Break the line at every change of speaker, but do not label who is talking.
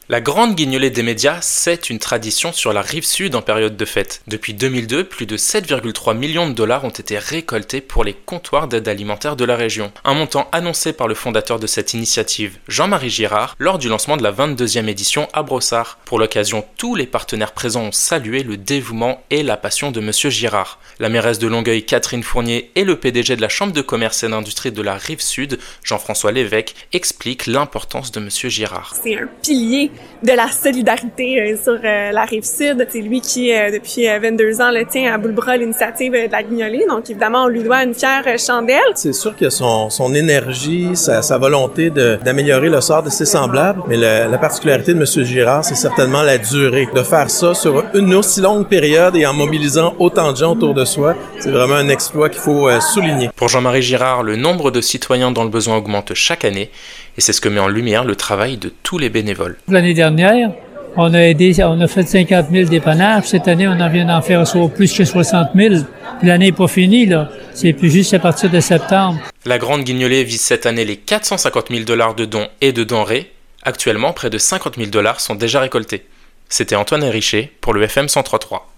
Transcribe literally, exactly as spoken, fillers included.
La grande guignolée des médias, c'est une tradition sur la rive sud en période de fête. Depuis deux mille deux, plus de sept virgule trois millions de dollars ont été récoltés pour les comptoirs d'aide alimentaire de la région. Un montant annoncé par le fondateur de cette initiative, Jean-Marie Girard, lors du lancement de la vingt-deuxième édition à Brossard. Pour l'occasion, tous les partenaires présents ont salué le dévouement et la passion de Monsieur Girard. La mairesse de Longueuil, Catherine Fournier, et le P D G de la Chambre de commerce et d'industrie de la rive sud, Jean-François Lévesque, expliquent l'importance de Monsieur Girard.
C'est un pilier de la solidarité euh, sur euh, la Rive-Sud. C'est lui qui, euh, depuis euh, vingt-deux ans, le tient à bout de bras l'initiative euh, de la guignolée. Donc, évidemment, on lui doit une fière euh, chandelle.
C'est sûr que son, son énergie, sa, sa volonté de, d'améliorer le sort de ses semblables, mais le, la particularité de M. Girard, c'est certainement la durée. De faire ça sur une aussi longue période et en mobilisant autant de gens autour de soi, c'est vraiment un exploit qu'il faut euh, souligner.
Pour Jean-Marie Girard, le nombre de citoyens dans le besoin augmente chaque année et c'est ce que met en lumière le travail de tous les bénévoles.
L'année dernière, on a aidé, on a fait cinquante mille dépannages. Cette année, on en vient d'en faire plus que soixante mille. L'année n'est pas finie, là. C'est plus juste à partir de septembre.
La Grande Guignolée vise cette année les quatre cent cinquante mille dollars de dons et de denrées. Actuellement, près de cinquante mille dollars sont déjà récoltés. C'était Antoine Richer pour le F M cent trois point trois.